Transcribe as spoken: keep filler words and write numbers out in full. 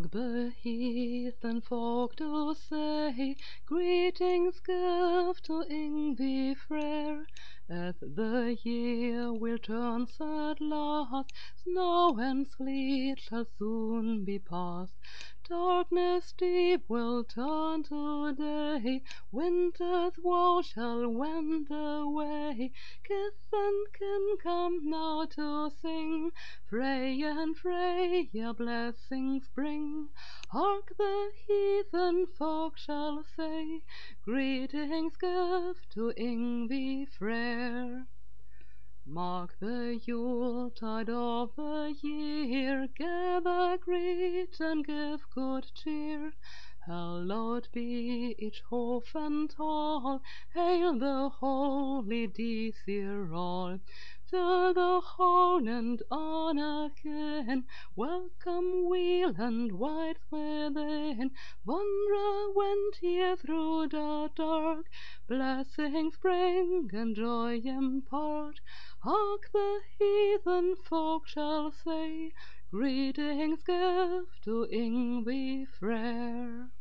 Hark the heathen folk do say, greetings give to Yngvi Frere, as the year will turn at last, snow and sleet shall soon be past. Darkness deep will turn to day, winter's woe shall wend away. Kith and kin come now to sing, Freya and Freya blessings bring. Hark the heathen folk shall say, greetings give to Yngvi Frere. Mark the Yuletide of the year, gather, greet, and give good cheer. Hallowed be each hoof and hall, hail the holy Disir all. To the horn and honor kin, welcome weal and wight within. Wanderer, wend ye through the dark, blessings bring and joy impart. Hark the heathen folk shall say, greetings give to Yngvi Frere.